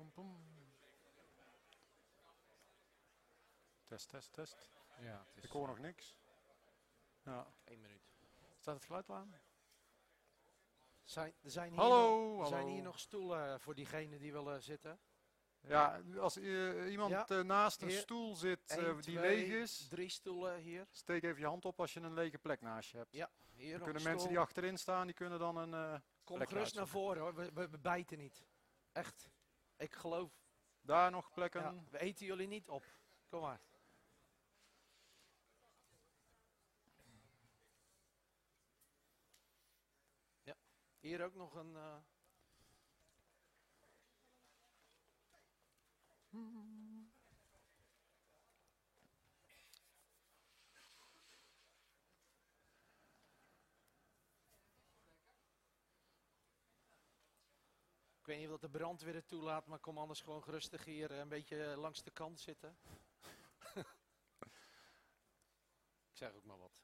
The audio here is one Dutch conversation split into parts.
pom. Test, test, test. Ja, het is Ik hoor nog niks. Ja. 1 minuut. Staat het geluid aan? Er zijn hier, Hallo, nog, zijn hallo. hier nog stoelen voor diegenen die willen zitten? Ja, als iemand naast een Hier. stoel zit 1, die 2, leeg is, 3 stoelen hier. steek even je hand op als je een lege plek naast je hebt. Ja, hier Dan nog kunnen een mensen stoel. die achterin staan, die kunnen dan een Kom plek gerust naar uitzoeken. voren hoor, we bijten niet. Echt. Ik geloof, Daar nog plekken. ja, we eten jullie niet op. Kom maar. Ja, hier ook nog een... Ik weet niet of dat de brandweer het toelaat, maar kom anders gewoon gerustig hier een beetje langs de kant zitten. Ik zeg ook maar wat.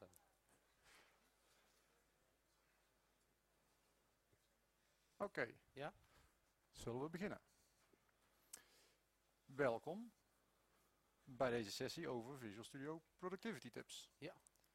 Oké. Ja? Zullen we beginnen? Welkom bij deze sessie over Visual Studio Productivity Tips. Ja.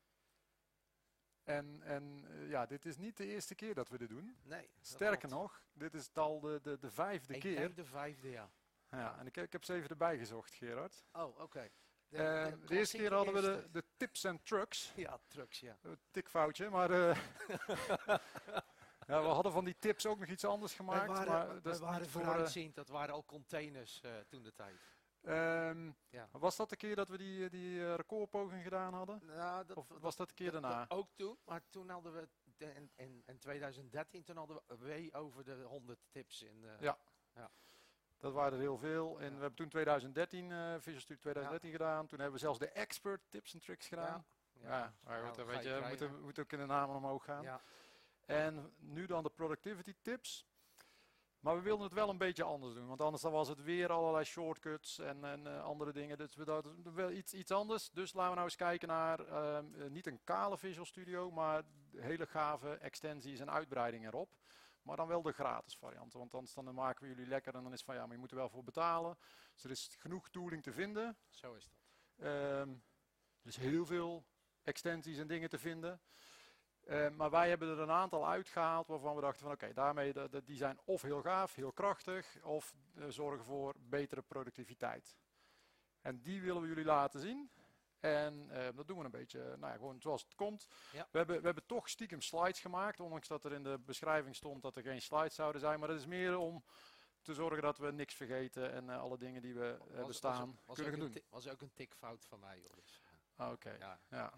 En ja, dit is niet de eerste keer dat we dit doen. Nee. Sterker nog, dit is al de vijfde Ik keer. denk de 5e, ja. Ja, en ik heb ze even erbij gezocht, Gerard. Oh, oké. De eerste keer hadden we de tips en trucks. Ja, trucks, ja. Tikfoutje, maar ja, we hadden van die tips ook nog iets anders gemaakt. We waren vooruitziend, dat waren al containers toen de tijd. Ja. Was dat de keer dat we die recordpoging gedaan hadden? Nou, Of was dat de keer daarna? Ook toen, maar toen hadden we in 2013, toen hadden we way over de 100 tips in. Ja. Dat waren er heel veel. En Ja. we hebben toen 2013, Visual Studio 2013 gedaan. Toen hebben we zelfs de expert tips en tricks gedaan. Ja, maar goed, weet je, we moeten ook in de namen omhoog gaan. Ja. En nu dan de productivity tips. Maar we wilden het wel een beetje anders doen. Want anders dan was het weer allerlei shortcuts en andere dingen. Dus we dachten wel iets anders. Dus laten we nou eens kijken naar niet een kale Visual Studio, maar hele gave extensies en uitbreidingen erop. Maar dan wel de gratis variant. Want anders dan maken we jullie lekker en dan is het van ja, maar je moet er wel voor betalen. Dus er is genoeg tooling te vinden. Zo is dat. Er is heel veel extensies en dingen te vinden. Maar wij hebben er een aantal uitgehaald waarvan we dachten van oké, daarmee die zijn of heel gaaf, heel krachtig, of zorgen voor betere productiviteit. En die willen we jullie laten zien. En dat doen we een beetje, nou ja, gewoon zoals het komt. Ja. We hebben toch stiekem slides gemaakt, ondanks dat er in de beschrijving stond dat er geen slides zouden zijn. Maar dat is meer om te zorgen dat we niks vergeten en alle dingen die we hebben staan kunnen doen. Was ook een tikfout van mij, joh. Dus, Oké, ja. ja.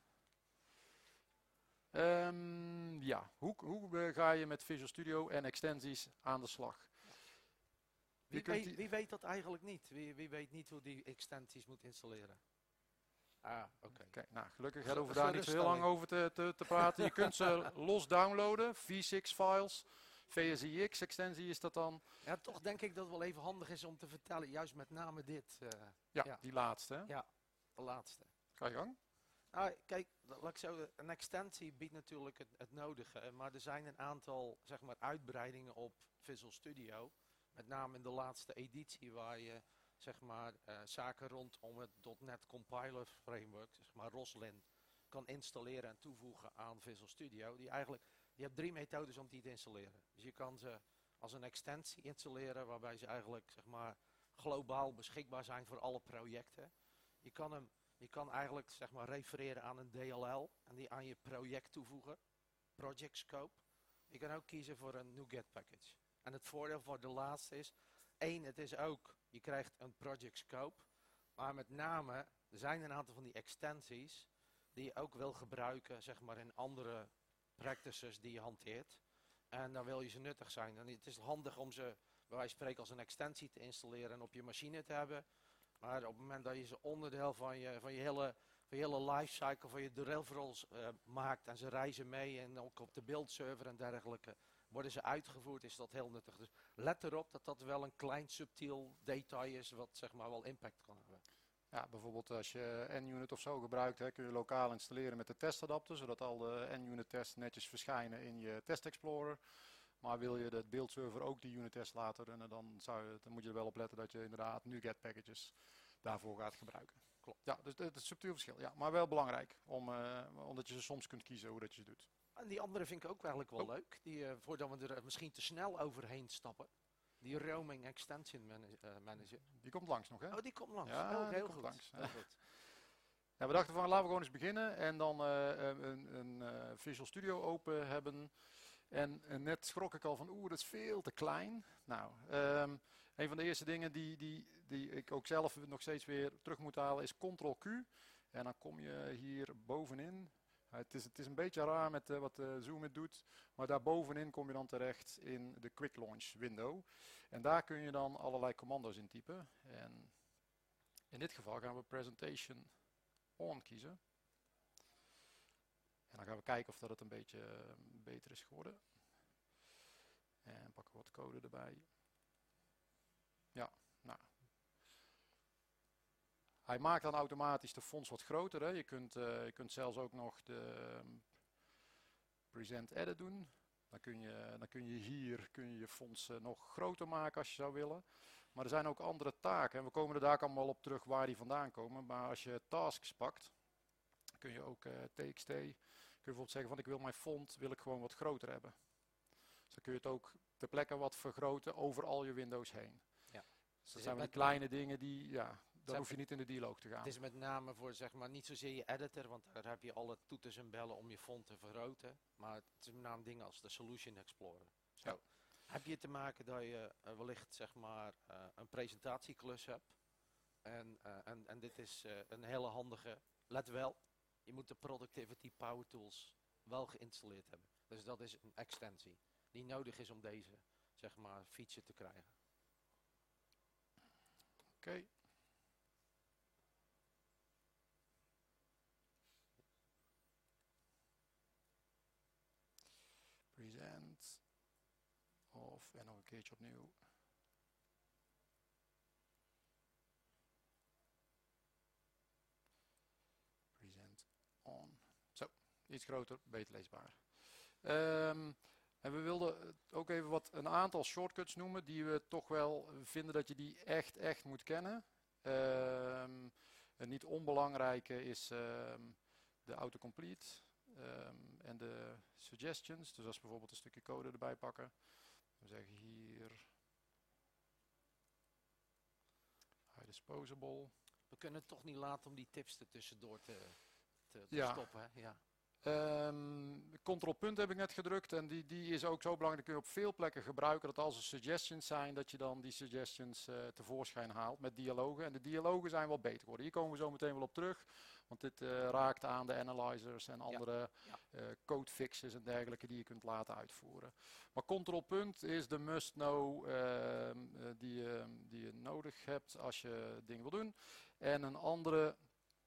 Ja, hoe ga je met Visual Studio en extensies aan de slag? Wie weet dat eigenlijk niet? Wie weet niet hoe die extensies moet installeren? Ah, oké. Kijk, nou, gelukkig hebben we daar niet zo heel lang over te praten. Je kunt ze los downloaden, V6-files, VSIX extensie is dat dan. Ja, toch denk ik dat het wel even handig is om te vertellen, juist met name dit. Ja, die laatste. Hè? Ja, de laatste. Ga je gang. Nou, kijk, laat ik zo, een extensie biedt natuurlijk het nodige, maar er zijn een aantal zeg maar, uitbreidingen op Visual Studio. Met name in de laatste editie waar je zeg maar, zaken rondom het .NET Compiler Framework, zeg maar Roslyn, kan installeren en toevoegen aan Visual Studio. Je hebt 3 methodes om die te installeren. Dus je kan ze als een extensie installeren waarbij ze eigenlijk zeg maar, globaal beschikbaar zijn voor alle projecten. Je kan eigenlijk zeg maar, refereren aan een DLL en die aan je project toevoegen, project scope. Je kan ook kiezen voor een NuGet package. En het voordeel voor de laatste is, het is ook, je krijgt een project scope, maar met name, er zijn een aantal van die extensies die je ook wil gebruiken zeg maar, in andere practices die je hanteert. En dan wil je ze nuttig zijn. En het is handig om ze, bij wijze van spreken, als een extensie te installeren en op je machine te hebben. Maar op het moment dat je ze onderdeel van je hele lifecycle, van je deliverables maakt en ze reizen mee en ook op de beeldserver en dergelijke, worden ze uitgevoerd, is dat heel nuttig. Dus let erop dat dat wel een klein subtiel detail is wat zeg maar wel impact kan hebben. Ja, bijvoorbeeld als je NUnit of zo gebruikt, hè, kun je lokaal installeren met de testadapter, zodat al de NUnit tests netjes verschijnen in je Test Explorer. Maar wil je de beeldserver ook die unit test laten runnen, dan moet je er wel op letten dat je inderdaad NuGet packages daarvoor gaat gebruiken. Klopt. Ja, dus het is een subtiel verschil. Ja, maar wel belangrijk, omdat je ze soms kunt kiezen hoe dat je ze doet. En die andere vind ik ook eigenlijk wel leuk. Voordat we er misschien te snel overheen stappen. Die roaming extension manager. Die komt langs nog, hè? Oh, die komt langs. Ja, oh, die heel komt goed. langs. Heel goed. Ja, we dachten van laten we gewoon eens beginnen en dan een Visual Studio open hebben. En net schrok ik al van, dat is veel te klein. Nou, een van de eerste dingen die ik ook zelf nog steeds weer terug moet halen is Ctrl-Q. En dan kom je hier bovenin. Het is een beetje raar met wat Zoom het doet. Maar daar bovenin kom je dan terecht in de Quick Launch window. En daar kun je dan allerlei commando's in typen. En in dit geval gaan we Presentation On kiezen. En dan gaan we kijken of dat het een beetje beter is geworden. En pakken we wat code erbij. Ja, nou. Hij maakt dan automatisch de fonts wat groter. Hè. Je kunt zelfs ook nog de Present Edit doen. Dan kun je hier je fonts nog groter maken als je zou willen. Maar er zijn ook andere taken. En we komen er daar allemaal op terug waar die vandaan komen. Maar als je tasks pakt, kun je ook TXT. Kun je bijvoorbeeld zeggen van ik wil mijn font gewoon wat groter hebben. Dus dan kun je het ook ter plekke wat vergroten over al je windows heen. Ja. Dus dat zijn wel die kleine dingen dan hoef je niet in de dialoog te gaan. Het is met name voor zeg maar niet zozeer je editor, want daar heb je alle toeters en bellen om je font te vergroten. Maar het is met name dingen als de Solution Explorer. Zo. Ja. Heb je te maken dat je wellicht zeg maar een presentatieklus hebt. En dit is een hele handige, let wel, je moet de Productivity Power Tools wel geïnstalleerd hebben. Dus dat is een extensie die nodig is om deze zeg maar feature te krijgen. Oké. Present. En nog een keertje opnieuw. Present on. Zo, iets groter, beter leesbaar. En we wilden ook even een aantal shortcuts noemen die we toch wel vinden dat je die echt moet kennen. Een niet onbelangrijke is de autocomplete en de suggestions. Dus als we bijvoorbeeld een stukje code erbij pakken. We zeggen hier high disposable. We kunnen het toch niet laten om die tips er tussendoor te stoppen. Hè? Ja. Ctrl-punt heb ik net gedrukt en die is ook zo belangrijk. Dat kun je op veel plekken gebruiken. Dat als er suggestions zijn, dat je dan die suggestions tevoorschijn haalt met dialogen. En de dialogen zijn wel beter geworden. Hier komen we zo meteen wel op terug. Want dit raakt aan de analyzers en andere code fixes en dergelijke die je kunt laten uitvoeren. Maar Ctrl-punt is de must-know die je nodig hebt als je dingen wil doen. En een andere,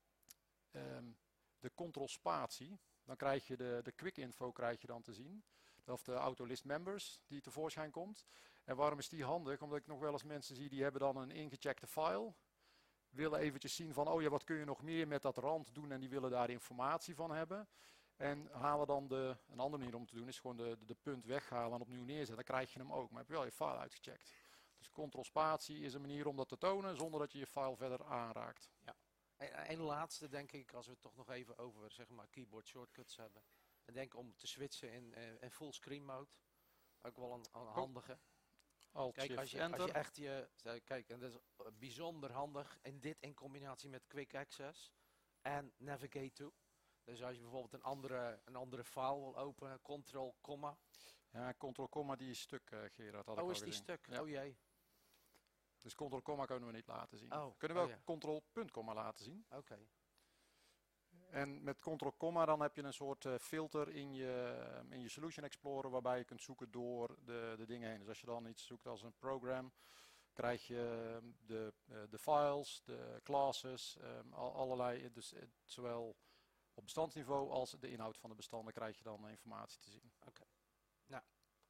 de Ctrl-spatie. Dan krijg je de quick info krijg je dan te zien. Of de autolist members die tevoorschijn komt. En waarom is die handig? Omdat ik nog wel eens mensen zie die hebben dan een ingecheckte file. Willen eventjes zien van wat kun je nog meer met dat rand doen en die willen daar informatie van hebben. En halen dan een andere manier om te doen is gewoon de punt weghalen en opnieuw neerzetten. Dan krijg je hem ook, maar heb je wel je file uitgecheckt. Dus Ctrl-spatie is een manier om dat te tonen zonder dat je je file verder aanraakt. Ja. En laatste denk ik, als we het toch nog even over zeg maar keyboard shortcuts hebben. Ik denk om te switchen in fullscreen mode. Ook wel een handige. Kijk, als je echt kijk, en dat is bijzonder handig. En dit in combinatie met quick access en navigate to. Dus als je bijvoorbeeld een andere file wil openen, Ctrl, comma. Ja, Ctrl, comma die is stuk, Gerard. Had ik al is die gezien. stuk? Ja. Oh jee. Dus Ctrl, comma kunnen we niet laten zien. We kunnen wel Ctrl, punt, comma laten zien. Oké. En met Ctrl, comma dan heb je een soort filter in je Solution Explorer waarbij je kunt zoeken door de dingen heen. Dus als je dan iets zoekt als een program, krijg je de files, de classes, allerlei, dus zowel op bestandsniveau als de inhoud van de bestanden krijg je dan informatie te zien. Oké. Nou.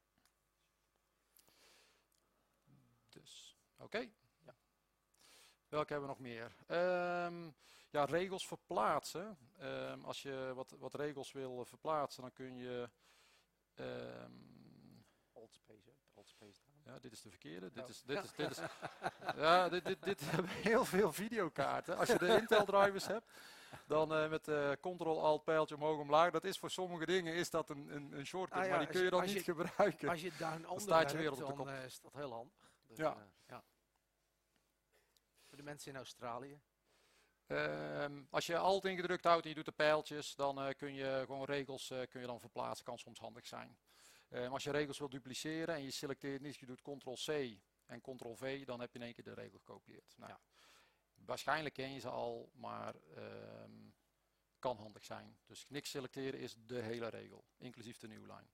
Dus, oké. Ja. Welke hebben we nog meer? Ja, regels verplaatsen. Als je wat regels wil verplaatsen, dan kun je Altspace up, Altspace down. Ja, dit is de verkeerde. Oh. Dit is ja, dit hebben heel veel videokaarten. Als je de Intel drivers hebt, dan met Ctrl-Alt pijltje omhoog omlaag. Dat is voor sommige dingen is dat een shortcut, maar die kun je dan niet gebruiken. Als je down onder staat je werkt, weer op de kop. dan is dat heel handig. Dus, Ja. ja. Voor de mensen in Australië. Als je Alt ingedrukt houdt en je doet de pijltjes, dan kun je gewoon regels kun je dan verplaatsen. Kan soms handig zijn. Als je regels wil dupliceren en je selecteert niet, je doet Ctrl-C en Ctrl-V, dan heb je in één keer de regel gekopieerd. Nou, Ja. Waarschijnlijk ken je ze al, maar kan handig zijn. Dus niks selecteren is de hele regel, inclusief de new line.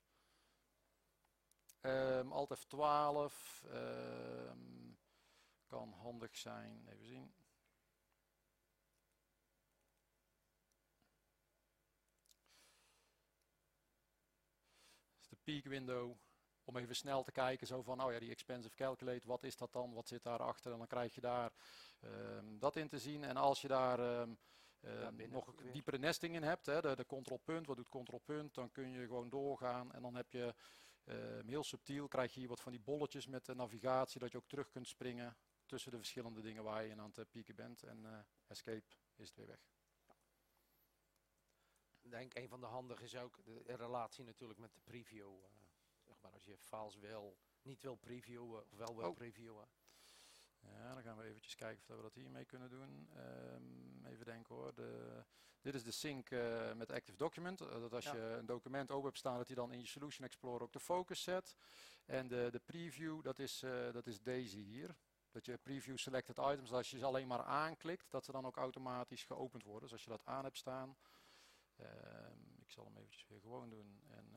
Alt F12 kan handig zijn. Even zien. De peak window, om even snel te kijken, zo van, oh ja, die expensive calculate, wat is dat dan, wat zit daarachter, en dan krijg je daar dat in te zien. En als je daar nog diepere nesting in hebt, hè, de control punt, wat doet control punt, dan kun je gewoon doorgaan en dan heb je heel subtiel, krijg je hier wat van die bolletjes met de navigatie, dat je ook terug kunt springen tussen de verschillende dingen waar je aan het pieken bent en escape is het weer weg. Ik denk een van de handige is ook de relatie natuurlijk met de preview. Zeg maar als je files niet wil previewen of wel wil previewen. Ja, dan gaan we eventjes kijken of we dat hiermee kunnen doen. Even denken hoor. Dit is de sync met Active Document. Dat als je een document open hebt staan, dat hij dan in je Solution Explorer ook de focus zet. En de preview, dat is deze hier. Dat je preview selected items, als je ze alleen maar aanklikt, dat ze dan ook automatisch geopend worden. Dus als je dat aan hebt staan. Ik zal hem eventjes weer gewoon doen. En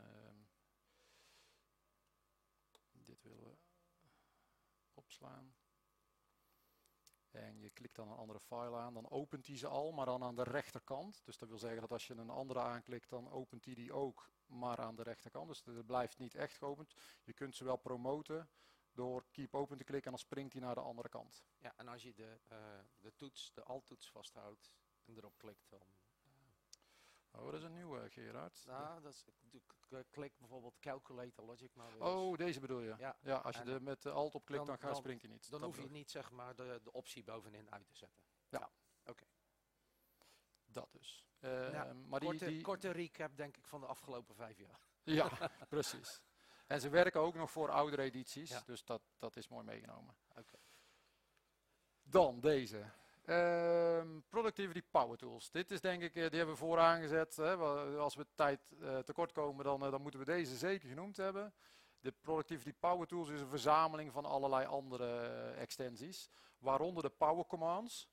dit willen we opslaan. En je klikt dan een andere file aan, dan opent hij ze al, maar dan aan de rechterkant. Dus dat wil zeggen dat als je een andere aanklikt, dan opent hij die ook, maar aan de rechterkant. Dus het blijft niet echt geopend. Je kunt ze wel promoten door keep open te klikken en dan springt hij naar de andere kant. Ja, en als je de Alt-toets vasthoudt en erop klikt, dan... Oh, dat is een nieuwe, Gerard. Nou, dat is, klik bijvoorbeeld Calculate Logic maar weer. Oh, deze bedoel je? Ja, als je er met de Alt op klikt, dan springt hij niet. Dan hoef je niet zeg maar de optie bovenin uit te zetten. Ja. Oké. Dat dus. Maar korte recap denk ik van de afgelopen 5 jaar. Ja, precies. En ze werken ook nog voor oudere edities, dus dat is mooi meegenomen. Okay. Dan deze. Productivity Power Tools. Dit is denk ik, die hebben we vooraan gezet. Hè. Als we tijd tekort komen, dan moeten we deze zeker genoemd hebben. De Productivity Power Tools is een verzameling van allerlei andere extensies. Waaronder de Power Commands.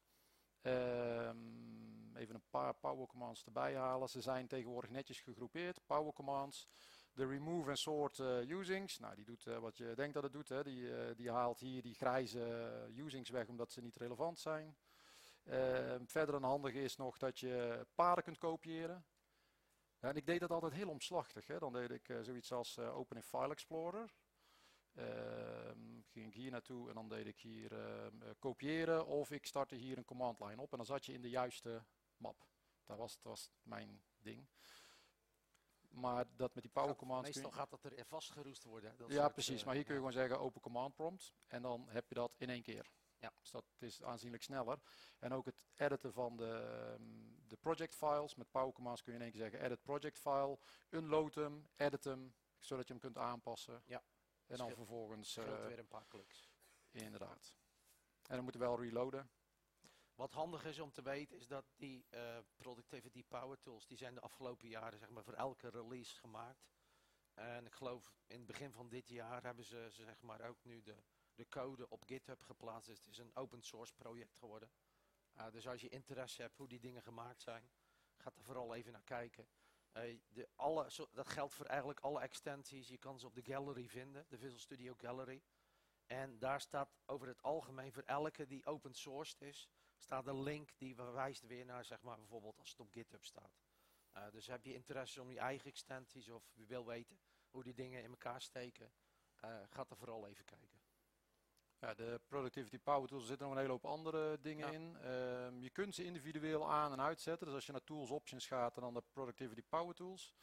Even een paar Power Commands erbij halen. Ze zijn tegenwoordig netjes gegroepeerd. Power Commands. De Remove and Sort Usings. Nou, die doet wat je denkt dat het doet. Hè. Die haalt hier die grijze usings weg omdat ze niet relevant zijn. Verder een handige is nog dat je paden kunt kopiëren. En ik deed dat altijd heel omslachtig. Hè. Dan deed ik zoiets als Open in File Explorer. Ging ik hier naartoe en dan deed ik hier kopiëren of ik startte hier een command line op en dan zat je in de juiste map. Dat was mijn ding. Maar dat met die power commands... Meestal gaat dat er vastgeroest worden. Dat ja, precies. Maar hier kun je gewoon zeggen open command prompt en dan heb je dat in één keer. Ja. Dus dat is aanzienlijk sneller. En ook het editen van de project files. Met power commands kun je in één keer zeggen edit project file, unload hem, edit hem, zodat je hem kunt aanpassen. Ja. En dan vervolgens... weer een paar kliks. Inderdaad. En dan moeten we wel reloaden. Wat handig is om te weten is dat die Productivity Power Tools, die zijn de afgelopen jaren zeg maar voor elke release gemaakt. En ik geloof in het begin van dit jaar hebben ze zeg maar ook nu de code op GitHub geplaatst. Dus het is een open source project geworden. Dus als je interesse hebt hoe die dingen gemaakt zijn, ga er vooral even naar kijken. Dat geldt voor eigenlijk alle extensies. Je kan ze op de gallery vinden, de Visual Studio Gallery. En daar staat over het algemeen voor elke die open sourced is, staat een link die wijst weer naar, zeg maar, bijvoorbeeld als het op GitHub staat. Dus heb je interesse om je eigen extensies of je wil weten hoe die dingen in elkaar steken, ga er vooral even kijken. Ja, de Productivity Power Tools, er zitten nog een hele hoop andere dingen in. Je kunt ze individueel aan- en uitzetten. Dus als je naar Tools Options gaat en dan de Productivity Power Tools,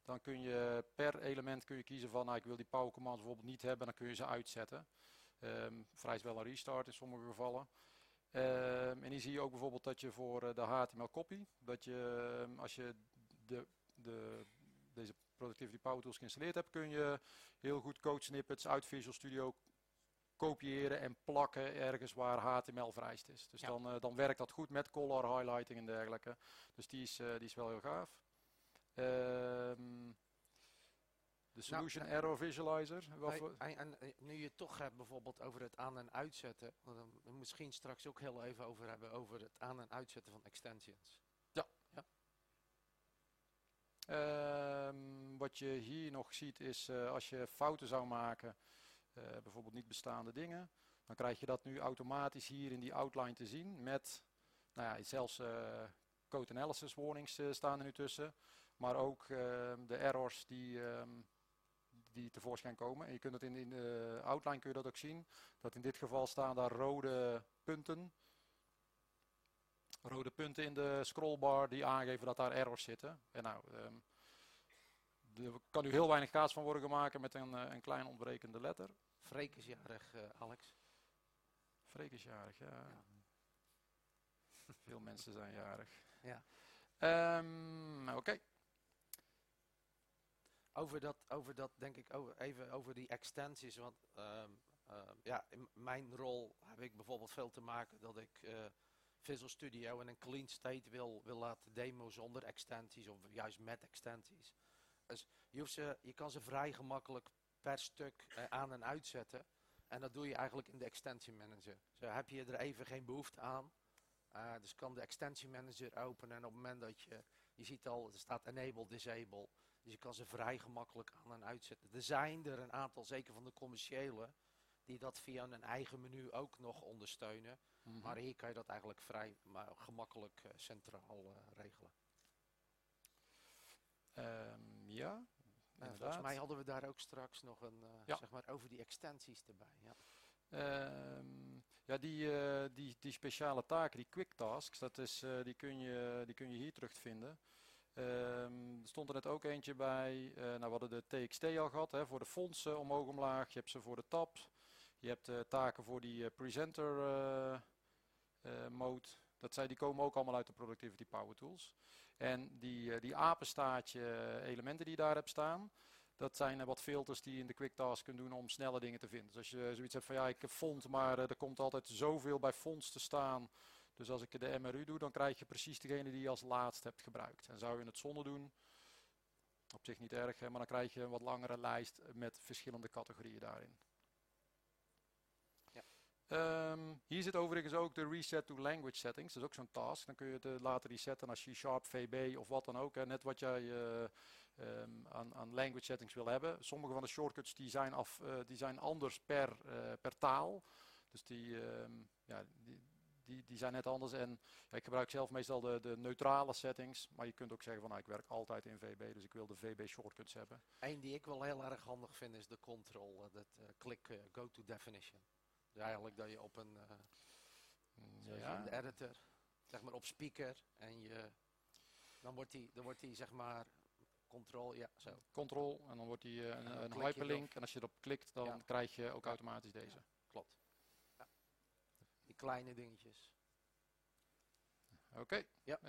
dan kun je per element kiezen van, nou, ik wil die power commands bijvoorbeeld niet hebben, dan kun je ze uitzetten. Vereist wel een restart in sommige gevallen. En hier zie je ook bijvoorbeeld dat je voor de HTML copy, dat je als je deze Productivity Power Tools geïnstalleerd hebt, kun je heel goed code snippets uit Visual Studio kopiëren en plakken ergens waar HTML vereist is. Dus dan werkt dat goed met color highlighting en dergelijke. Dus die is wel heel gaaf. De Solution Error Visualizer. En nu je het toch hebt bijvoorbeeld over het aan- en uitzetten, dan we misschien straks ook heel even over hebben over het aan- en uitzetten van extensions. Ja. Wat je hier nog ziet is als je fouten zou maken, bijvoorbeeld niet bestaande dingen, dan krijg je dat nu automatisch hier in die outline te zien met, nou ja, zelfs code analysis warnings staan er nu tussen, maar ook de errors die tevoorschijn komen. En je kunt het in de outline kun je dat ook zien, dat in dit geval staan daar rode punten in de scrollbar die aangeven dat daar errors zitten. En nou, er kan nu heel weinig kaas van worden gemaakt met een klein ontbrekende letter. Freek is jarig, Alex. Freek is jarig, ja. Veel mensen zijn jarig. Ja. Oké. Over dat denk ik even over die extensies. Want ja, in mijn rol heb ik bijvoorbeeld veel te maken dat ik Visual Studio in een clean state wil laten demo zonder extensies of juist met extensies. Dus je kan ze vrij gemakkelijk per stuk aan en uitzetten. En dat doe je eigenlijk in de extensie manager. Zo heb je er even geen behoefte aan. Dus kan de extensie manager openen en op het moment dat je ziet al, er staat enable, disable. Dus je kan ze vrij gemakkelijk aan en uitzetten. Er zijn er een aantal, zeker van de commerciële, die dat via een eigen menu ook nog ondersteunen. Mm-hmm. Maar hier kan je dat eigenlijk vrij gemakkelijk centraal regelen. Ja, volgens mij hadden we daar ook straks nog een, zeg maar over die extensies erbij. Ja. Ja, die speciale taken, die quick tasks, die kun je hier terugvinden. Er stond er net ook eentje bij, nou, we hadden de TXT al gehad, hè, voor de fondsen omhoog omlaag. Je hebt ze voor de tabs. Je hebt taken voor die presenter mode. Die komen ook allemaal uit de Productivity Power Tools. En die apenstaartje elementen die je daar hebt staan, dat zijn wat filters die je in de quick task kunt doen om snelle dingen te vinden. Dus als je zoiets hebt van, ja, ik heb font, maar er komt altijd zoveel bij fonts te staan. Dus als ik de MRU doe, dan krijg je precies degene die je als laatst hebt gebruikt. En zou je het zonder doen, op zich niet erg, hè, maar dan krijg je een wat langere lijst met verschillende categorieën daarin. Hier zit overigens ook de reset to language settings. Dat is ook zo'n task. Dan kun je het later resetten als C# VB of wat dan ook. Hè. Net wat jij aan language settings wil hebben. Sommige van de shortcuts die zijn anders per taal. Dus die zijn net anders. En ja, ik gebruik zelf meestal de neutrale settings. Maar je kunt ook zeggen van, nou, ik werk altijd in VB. Dus ik wil de VB shortcuts hebben. Eén die ik wel heel erg handig vind is de control. Klik go to definition. Dus eigenlijk dat je op een in de editor, zeg maar op speaker. En dan wordt die zeg maar control, ja zo. Control en dan wordt die een hyperlink. En als je erop klikt, dan krijg je ook automatisch deze. Ja, klopt. Ja. Die kleine dingetjes. Oké. Ja.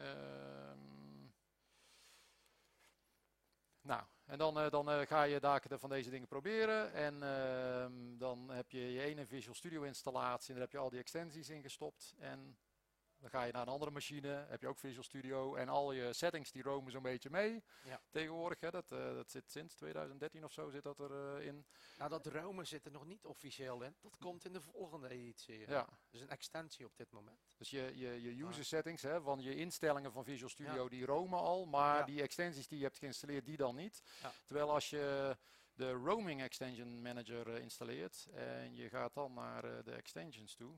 Nou, en dan ga je daken van deze dingen proberen. En dan heb je je ene Visual Studio installatie en daar heb je al die extensies ingestopt. En dan ga je naar een andere machine, heb je ook Visual Studio en al je settings die roamen zo'n beetje mee. Ja. Tegenwoordig, hè, dat zit sinds 2013 of zo zit dat erin. Nou, dat roamen zit er nog niet officieel in. Dat komt in de volgende editie. Ja. Dus een extensie op dit moment. Dus je user settings, hè, van je instellingen van Visual Studio, die roamen al. Maar die extensies die je hebt geïnstalleerd, die dan niet. Ja. Terwijl als je de Roaming Extension Manager installeert en je gaat dan naar de extensions toe.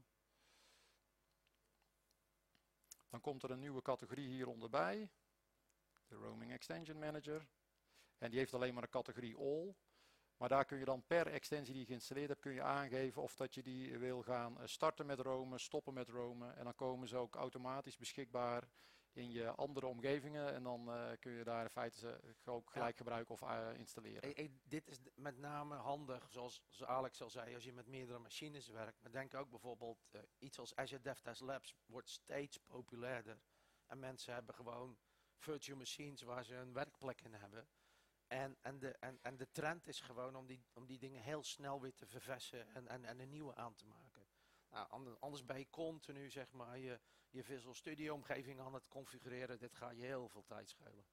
Dan komt er een nieuwe categorie hieronder bij. De Roaming Extension Manager. En die heeft alleen maar een categorie All. Maar daar kun je dan per extensie die je geïnstalleerd hebt, kun je aangeven of dat je die wil gaan starten met roamen, stoppen met roamen. En dan komen ze ook automatisch beschikbaar in je andere omgevingen en dan kun je daar in feite ze ook gelijk gebruiken of installeren. Dit is met name handig, zoals Alex al zei, als je met meerdere machines werkt. Maar denk ook bijvoorbeeld, iets als Azure DevTest Labs wordt steeds populairder. En mensen hebben gewoon virtual machines waar ze een werkplek in hebben. En de trend is gewoon om die dingen heel snel weer te verversen en een nieuwe aan te maken. Nou, anders ben je continu zeg maar je Visual Studio omgeving aan het configureren. Dit gaat je heel veel tijd schelen.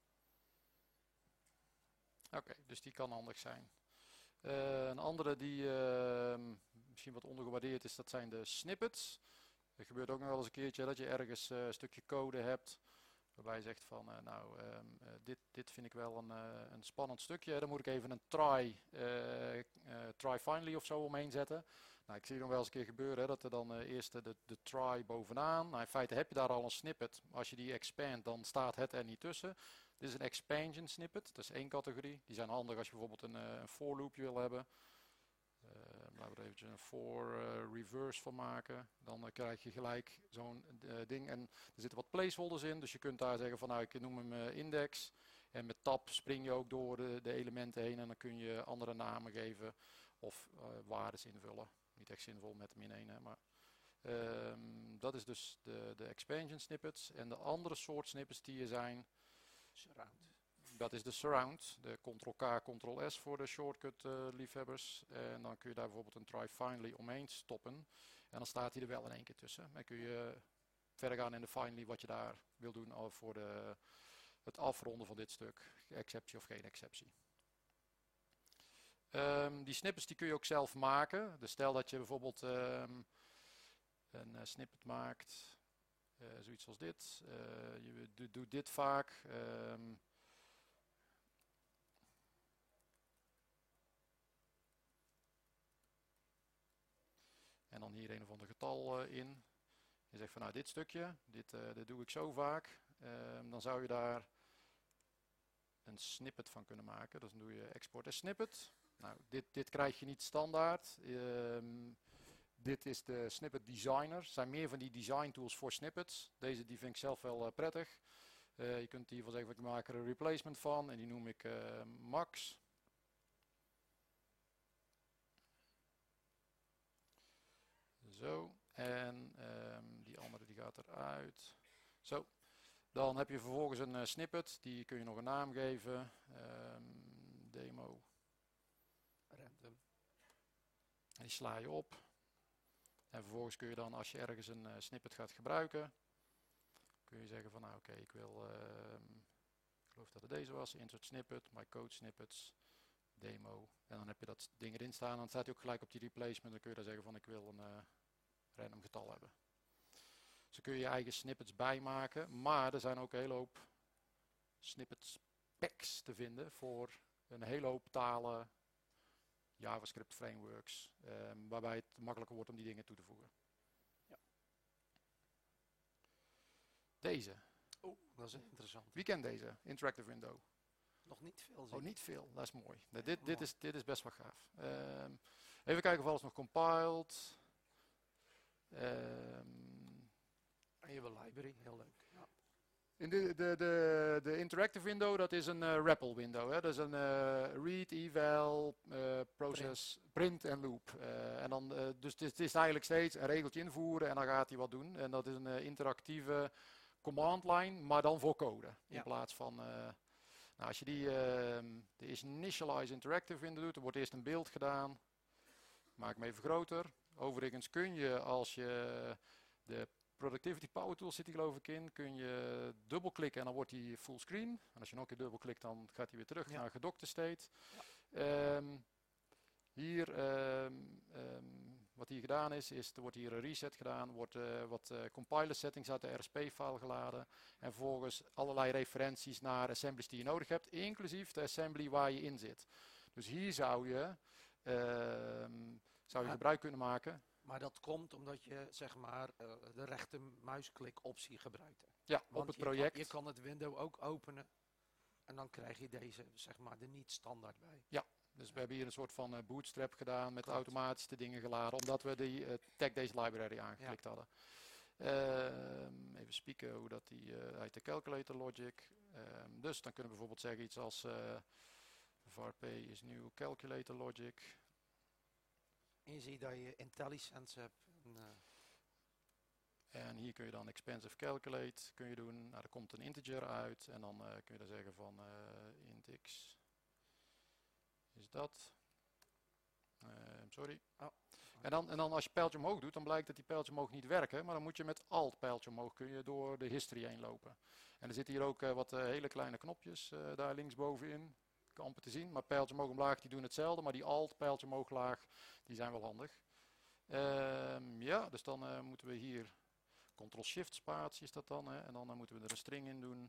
Oké, dus die kan handig zijn. Een andere die misschien wat ondergewaardeerd is, dat zijn de snippets. Er gebeurt ook nog wel eens een keertje dat je ergens een stukje code hebt. Waarbij je zegt van, dit vind ik wel een spannend stukje. Dan moet ik even een try finally of zo omheen zetten. Nou, ik zie nog wel eens een keer gebeuren dat er dan eerst de try bovenaan. Nou, in feite heb je daar al een snippet. Als je die expand, dan staat het er niet tussen. Dit is een expansion snippet, dat is één categorie. Die zijn handig als je bijvoorbeeld een for loopje wil hebben. Laten we er eventjes een for reverse van maken. Dan krijg je gelijk zo'n ding. En er zitten wat placeholders in, dus je kunt daar zeggen van, nou, ik noem hem index. En met tab spring je ook door de elementen heen en dan kun je andere namen geven of waardes invullen. Niet echt zinvol met de -1, hè, maar dat is dus de expansion snippets. En de andere soort snippets die er zijn, Surround. dat is de surround, de Ctrl-K, Ctrl-S voor de shortcut liefhebbers. En dan kun je daar bijvoorbeeld een try finally omheen stoppen. En dan staat hij er wel in één keer tussen. Dan kun je verder gaan in de finally wat je daar wil doen voor het afronden van dit stuk. Exceptie of geen exceptie. Die snippets die kun je ook zelf maken. Dus stel dat je bijvoorbeeld een snippet maakt. Zoiets als dit. Je doet dit vaak. En dan hier een of ander getal in. Je zegt van nou dit stukje, dit doe ik zo vaak. Dan zou je daar een snippet van kunnen maken. Dus dan doe je export as snippet. Nou, dit krijg je niet standaard. Dit is de snippet designer. Er zijn meer van die design tools voor snippets. Deze die vind ik zelf wel prettig. Je kunt hiervan zeggen, ik maak er een replacement van en die noem ik max. Zo, en die andere die gaat eruit. Zo, dan heb je vervolgens een snippet, die kun je nog een naam geven. Demo. Random. Die sla je op. En vervolgens kun je dan, als je ergens een snippet gaat gebruiken, kun je zeggen van nou oké, ik wil, ik geloof dat het deze was, insert snippet, my code snippets, demo. En dan heb je dat ding erin staan en dan staat hij ook gelijk op die replacement. Dan kun je daar zeggen van ik wil een random getal hebben. Zo kun je je eigen snippets bijmaken, maar er zijn ook een hele hoop snippets packs te vinden voor een hele hoop talen, JavaScript frameworks, waarbij het makkelijker wordt om die dingen toe te voegen. Ja. Deze. Oh, dat is interessant. Wie kent deze? Interactive window. Nog niet veel. Oh, niet veel. Dat is mooi. Nee, dit is best wel gaaf. Even kijken of alles nog compiled. En je hebt een library, heel leuk. Ja. In de interactive window, dat is een REPL window. Hè? Dat is een read, eval, process, print en loop. En dan, dus het is eigenlijk steeds een regeltje invoeren en dan gaat hij wat doen. En dat is een interactieve command line, maar dan voor code. In plaats van, nou, als je de initialize interactive window doet, dan wordt eerst een beeld gedaan. Maak hem even groter. Overigens kun je, als je de Productivity Power Tool zit hier geloof ik in, kun je dubbelklikken en dan wordt hij fullscreen. En als je nog een keer dubbelklikt, dan gaat hij weer terug naar gedokte state. Ja. Hier, wat hier gedaan is, er wordt hier een reset gedaan, wordt wat compiler settings uit de RSP-file geladen. En vervolgens allerlei referenties naar assemblies die je nodig hebt, inclusief de assembly waar je in zit. Dus hier zou je gebruik kunnen maken. Maar dat komt omdat je zeg maar de rechter muisklik optie gebruikt. Ja, op het project. Je kan het window ook openen en dan krijg je deze zeg maar er niet standaard bij. Ja, dus we hebben hier een soort van bootstrap gedaan met automatische dingen geladen, omdat we die tag deze library aangeklikt hadden. Even spieken hoe dat die heet de calculator logic. Dus dan kunnen we bijvoorbeeld zeggen iets als varp is new calculator logic. En je ziet dat je IntelliSense hebt. En hier kun je dan expensive calculate kun je doen. Nou, er komt een integer uit en dan kun je dan zeggen van int x is dat. Sorry. Oh. En dan als je pijltje omhoog doet, dan blijkt dat die pijltje omhoog niet werken. Maar dan moet je met alt pijltje omhoog kun je door de history heen lopen. En er zitten hier ook wat hele kleine knopjes daar linksbovenin. Amper te zien. Maar pijltje omhoog omlaag die doen hetzelfde. Maar die alt pijltje omhoog laag die zijn wel handig. Ja, dus dan moeten we hier Ctrl-Shift spatie is dat dan. Hè? En dan moeten we er een string in doen.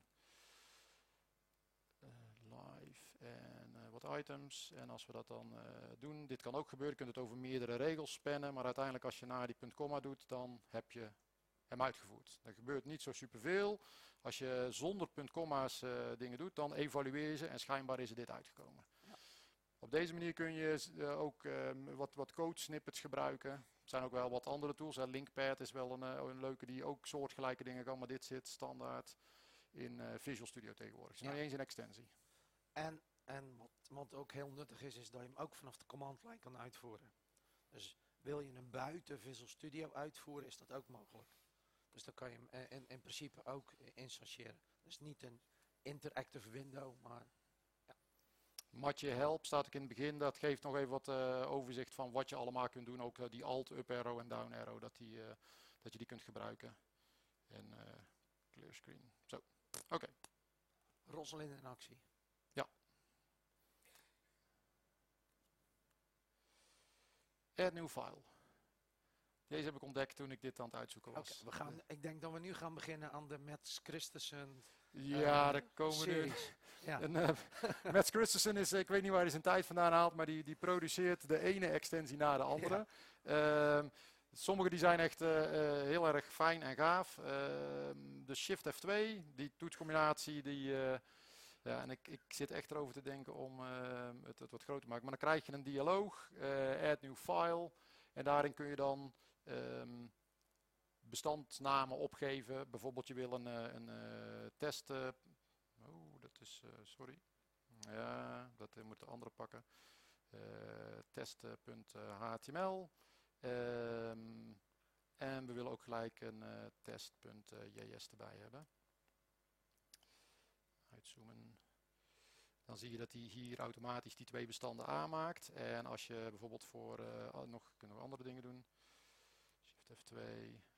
Live en wat items. En als we dat dan doen, dit kan ook gebeuren. Je kunt het over meerdere regels spannen. Maar uiteindelijk als je naar die punt komma doet, dan heb je hem uitgevoerd. Er gebeurt niet zo superveel. Als je zonder punt komma's dingen doet, dan evalueer je ze en schijnbaar is er dit uitgekomen. Ja. Op deze manier kun je ook wat code snippets gebruiken. Er zijn ook wel wat andere tools. Linkpad is wel een leuke die ook soortgelijke dingen kan, maar dit zit standaard in Visual Studio tegenwoordig. Het is nog niet eens een extensie. En wat ook heel nuttig is dat je hem ook vanaf de command-lijn kan uitvoeren. Dus wil je hem buiten Visual Studio uitvoeren, is dat ook mogelijk. Dus dan kan je hem in principe ook instancieren. Dus niet een interactive window, maar... Matje help staat ook in het begin. Dat geeft nog even wat overzicht van wat je allemaal kunt doen. Ook die alt, up arrow en down arrow. Dat je die kunt gebruiken. En clear screen. Zo, oké. Rosalind in actie. Ja. Add new file. Deze heb ik ontdekt toen ik dit aan het uitzoeken was. Okay, ik denk dat we nu gaan beginnen aan de Mats Christensen ja, daar komen we nu. Ja. Mats Christensen is, ik weet niet waar hij zijn tijd vandaan haalt, maar die produceert de ene extensie na de andere. Ja. Sommige die zijn echt heel erg fijn en gaaf. De Shift F2, die toetscombinatie, ja, en ik zit echt erover te denken om het wat groter te maken. Maar dan krijg je een dialoog, add new file, en daarin kun je dan bestandnamen opgeven. Bijvoorbeeld je wil een test... dat is... sorry. Ja, dat moet de andere pakken. Test.html. En we willen ook gelijk een test.js erbij hebben. Uitzoomen. Dan zie je dat hij hier automatisch die twee bestanden aanmaakt. En als je bijvoorbeeld voor... kunnen we andere dingen doen. Shift F2...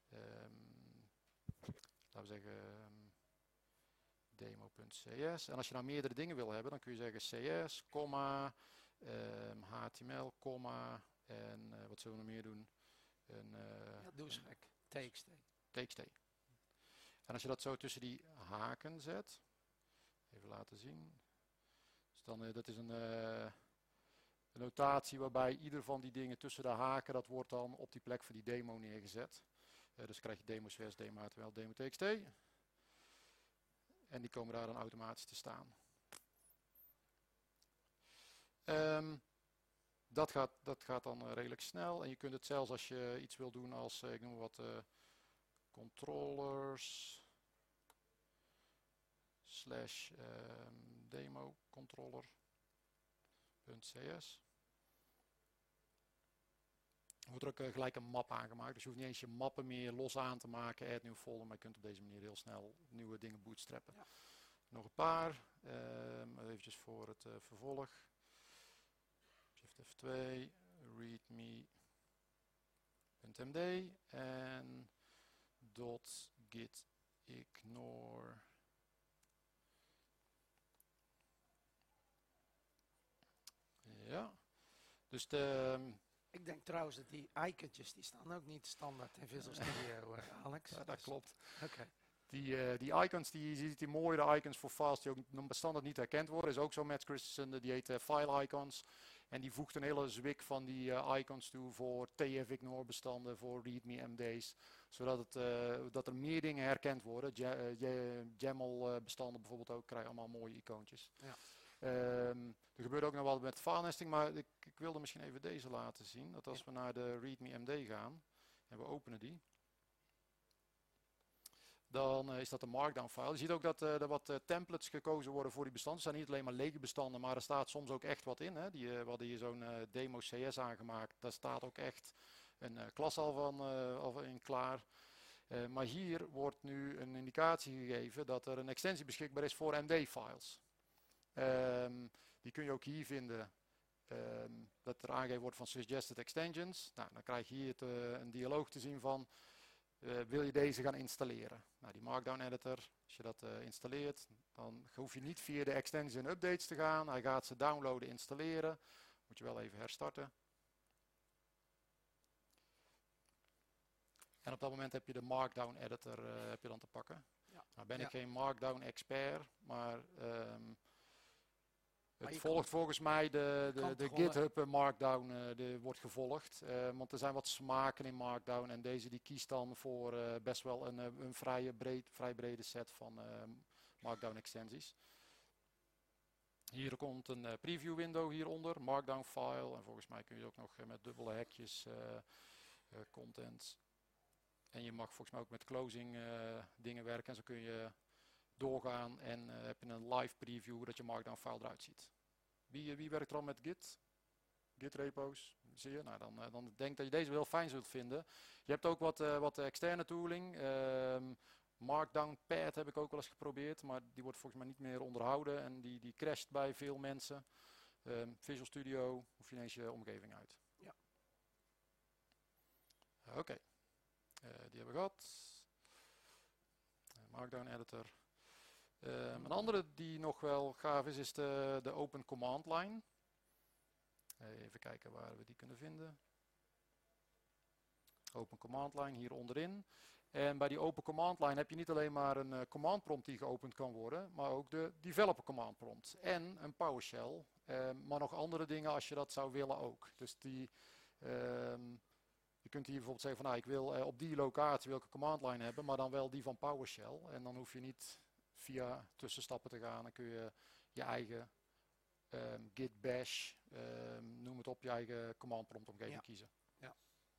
laten we zeggen demo.cs. En als je nou meerdere dingen wil hebben, dan kun je zeggen cs, html, en wat zullen we nog meer doen? Ja, doe eens gek. TXT. En als je dat zo tussen die haken zet, even laten zien. Dus dan, dat is een notatie waarbij ieder van die dingen tussen de haken, dat wordt dan op die plek van die demo neergezet. Dus krijg je demo.cs, demo.html, demo.txt. En die komen daar dan automatisch te staan. Dat gaat dan redelijk snel. En je kunt het zelfs als je iets wil doen als, ik noem wat, controllers / demo controller.cs. Wordt er ook gelijk een map aangemaakt. Dus je hoeft niet eens je mappen meer los aan te maken. Add new folder, maar je kunt op deze manier heel snel nieuwe dingen bootstrappen. Ja. Nog een paar. Eventjes voor het vervolg. Shift F2. readme.md. En .git ignore. Ja. Dus ik denk trouwens dat die icoontjes, die staan ook niet standaard in Visual Studio, Alex. Ja, dat klopt. Okay. Die icons, je ziet die mooie icons voor files die ook standaard niet herkend worden. Is ook zo met Christensen, die heet file icons. En die voegt een hele zwik van die icons toe voor tf-ignore bestanden, voor readme-md's. Zodat dat er meer dingen herkend worden. YAML bestanden bijvoorbeeld ook, krijgen allemaal mooie icoontjes. Ja. Er gebeurt ook nog wat met file nesting, maar ik wilde misschien even deze laten zien. Dat als we naar de readme-md gaan en we openen die. dan is dat een markdown file. Je ziet ook dat er wat templates gekozen worden voor die bestanden. Het zijn niet alleen maar lege bestanden, maar er staat soms ook echt wat in. Hè. We hadden hier zo'n demo CS aangemaakt. Daar staat ook echt een klas al in klaar. Maar hier wordt nu een indicatie gegeven dat er een extensie beschikbaar is voor MD-files. Die kun je ook hier vinden. Dat er aangegeven wordt van suggested extensions. Nou, dan krijg je hier een dialoog te zien van wil je deze gaan installeren. Nou, die Markdown editor, als je dat installeert, dan hoef je niet via de extensions en updates te gaan. Hij gaat ze downloaden, installeren. Moet je wel even herstarten. En op dat moment heb je de Markdown editor heb je dan te pakken. Ja. Nou ben ik geen Markdown expert, maar het volgt volgens mij de GitHub Markdown, wordt gevolgd. Want er zijn wat smaken in Markdown en deze die kiest dan voor best wel een vrij brede set van Markdown extensies. Hier komt een preview window hieronder, Markdown file. En volgens mij kun je ook nog met dubbele hekjes content. En je mag volgens mij ook met closing dingen werken. En zo kun je doorgaan en heb je een live preview dat je Markdown file eruit ziet. Wie werkt er al met Git? Git repo's, zie je? Nou, dan denk dat je deze wel fijn zult vinden. Je hebt ook wat externe tooling. Markdown Pad heb ik ook wel eens geprobeerd, maar die wordt volgens mij niet meer onderhouden en die crasht bij veel mensen. Visual Studio, hoef je ineens je omgeving uit. Ja. Oké. Die hebben we gehad. Markdown editor. Een andere die nog wel gaaf is de Open Command Line. Even kijken waar we die kunnen vinden. Open Command Line hier onderin. En bij die Open Command Line heb je niet alleen maar een command prompt die geopend kan worden, maar ook de developer command prompt. En een PowerShell. Maar nog andere dingen als je dat zou willen ook. Dus je kunt hier bijvoorbeeld zeggen van nou, ik wil op die locatie welke command line hebben, maar dan wel die van PowerShell. En dan hoef je niet via tussenstappen te gaan. Dan kun je je eigen git bash, noem het op, je eigen command prompt omgeving kiezen. Ja.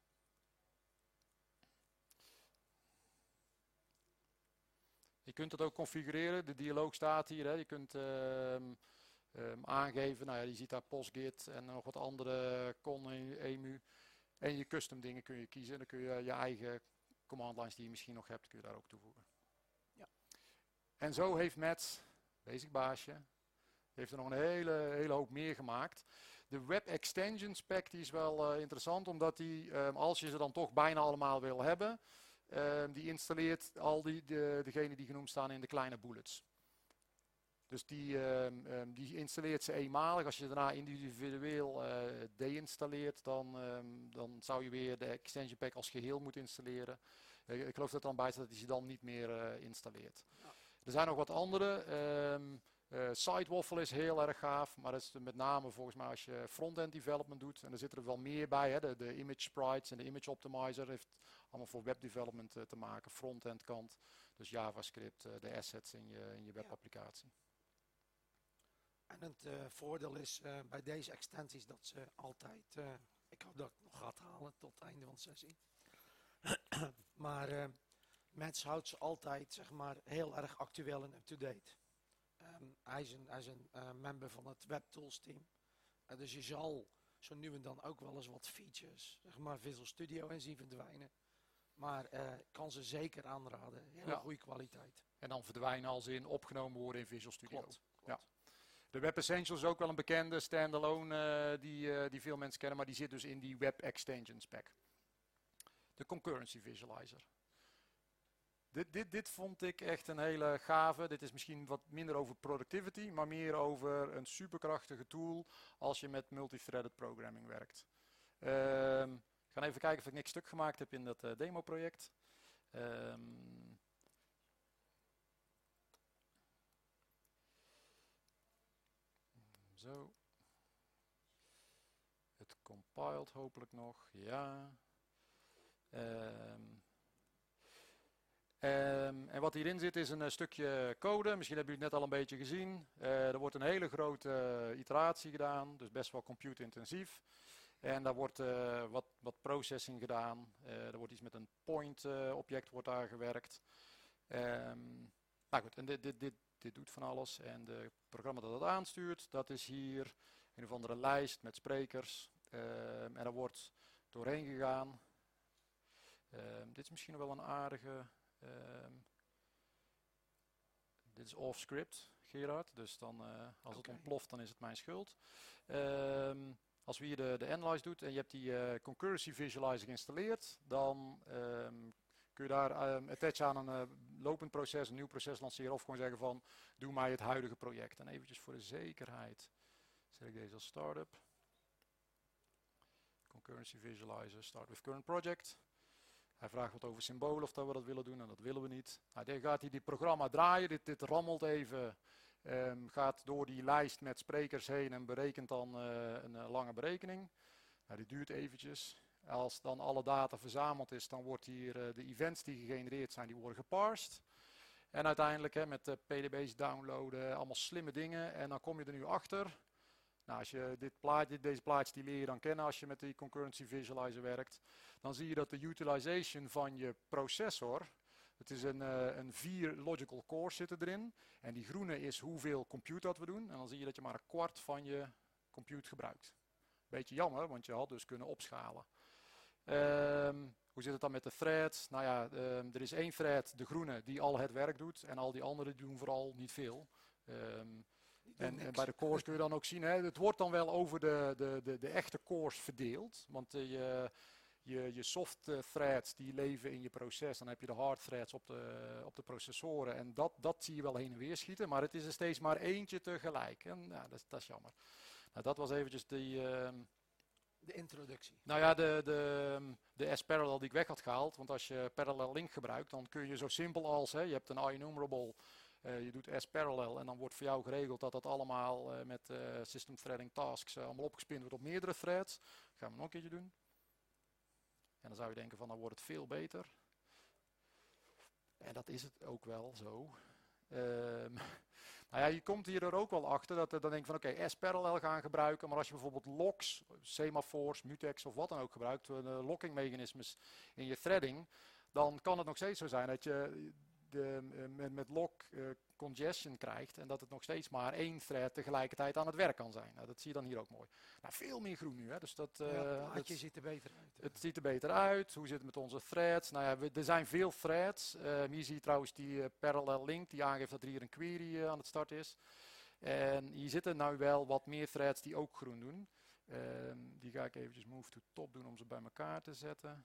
Je kunt het ook configureren. De dialoog staat hier. Hè. Je kunt aangeven, nou ja, je ziet daar PostGit en nog wat andere con, emu. En je custom dingen kun je kiezen. Dan kun je je eigen command lines die je misschien nog hebt, kun je daar ook toevoegen. Ja. En zo heeft Mats, basic baasje, heeft er nog een hele hoop meer gemaakt. De Web Extensions pack die is wel interessant, omdat die, als je ze dan toch bijna allemaal wil hebben, die installeert al degenen die genoemd staan in de kleine bullets. Dus die installeert ze eenmalig. Als je daarna individueel deinstalleert, dan zou je weer de extension pack als geheel moeten installeren. Ik geloof dat er dan bij staat dat hij ze dan niet meer installeert. Ja. Er zijn nog wat andere. Sidewaffle is heel erg gaaf, maar dat is met name volgens mij als je front-end development doet. En er zitten er wel meer bij. Hè? De image sprites en de image optimizer heeft allemaal voor web development te maken. Front-end kant, dus JavaScript, de assets in je webapplicatie. En het voordeel is bij deze extensies dat ze altijd, ik hoop dat ik het nog gaat halen tot het einde van de sessie. Maar Mats houdt ze altijd zeg maar, heel erg actueel en up-to-date. Hij is een member van het WebTools team. Dus je zal zo nu en dan ook wel eens wat features, zeg maar Visual Studio in zien verdwijnen. Maar ik kan ze zeker aanraden. Hele goede kwaliteit. En dan verdwijnen als in opgenomen worden in Visual Studio. Klopt. Ja. De Web Essentials is ook wel een bekende standalone die veel mensen kennen, maar die zit dus in die Web Extensions pack. De Concurrency Visualizer. Dit vond ik echt een hele gave. Dit is misschien wat minder over productivity, maar meer over een superkrachtige tool als je met multithreaded programming werkt. Ik ga even kijken of ik niks stuk gemaakt heb in dat demo project. Zo. Het compiled hopelijk nog, ja. En wat hierin zit is een stukje code. Misschien hebben jullie het net al een beetje gezien. Er wordt een hele grote iteratie gedaan, dus best wel compute-intensief. En daar wordt wat processing gedaan. Er wordt iets met een point object wordt daar gewerkt. Nou goed, en dit doet van alles. En de programma dat het aanstuurt, dat is hier een of andere lijst met sprekers. En daar wordt doorheen gegaan. Dit is misschien nog wel een aardige. Dit is off-script, Gerard. Dus dan, als het ontploft, dan is het mijn schuld. Als we hier de analyze doet en je hebt die concurrency visualizer geïnstalleerd, dan kun je daar attach aan een lopend proces, een nieuw proces lanceren of gewoon zeggen van doe mij het huidige project. En eventjes voor de zekerheid zet ik deze als startup. Concurrency visualizer, start with current project. Hij vraagt wat over symbolen of dat we dat willen doen en dat willen we niet. Nou, dan gaat hij die programma draaien, dit rammelt even, gaat door die lijst met sprekers heen en berekent dan een lange berekening. Nou, die duurt eventjes. Als dan alle data verzameld is, dan wordt hier de events die gegenereerd zijn, die worden geparsed. En uiteindelijk met de PDB's downloaden, allemaal slimme dingen. En dan kom je er nu achter. Nou, als je deze plaatjes die leer je dan kennen als je met die concurrency visualizer werkt. Dan zie je dat de utilization van je processor, het is een 4 logical cores zitten erin. En die groene is hoeveel compute dat we doen. En dan zie je dat je maar een kwart van je compute gebruikt. Beetje jammer, want je had dus kunnen opschalen. Hoe zit het dan met de threads? Nou ja, er is één thread, de groene, die al het werk doet. En al die anderen doen vooral niet veel. En bij de cores kun je dan ook zien, hè, het wordt dan wel over de echte cores verdeeld. Want je soft threads die leven in je proces. Dan heb je de hard threads op de processoren. En dat zie je wel heen en weer schieten. Maar het is er steeds maar eentje tegelijk. En ja, dat is jammer. Nou, dat was eventjes de introductie. Nou ja, de S-parallel die ik weg had gehaald. Want als je parallel link gebruikt, dan kun je zo simpel als, je hebt een IEnumerable, je doet S-parallel en dan wordt voor jou geregeld dat dat allemaal met system threading tasks allemaal opgespind wordt op meerdere threads. Dat gaan we nog een keertje doen. En dan zou je denken van, dan wordt het veel beter. En dat is het ook wel zo. Nou ja, je komt hier er ook wel achter dat dan denk je van oké, S-parallel gaan gebruiken, maar als je bijvoorbeeld logs, semaphores, mutex of wat dan ook gebruikt, locking mechanismes in je threading, dan kan het nog steeds zo zijn dat je met log congestion krijgt en dat het nog steeds maar één thread tegelijkertijd aan het werk kan zijn. Nou, dat zie je dan hier ook mooi. Nou, veel meer groen nu, hè? Dus dat ziet er beter uit. Het ziet er beter uit. Hoe zit het met onze threads? Nou ja, er zijn veel threads. Hier zie je trouwens die parallel link die aangeeft dat er hier een query aan het start is. En hier zitten nou wel wat meer threads die ook groen doen. Die ga ik eventjes move to top doen om ze bij elkaar te zetten.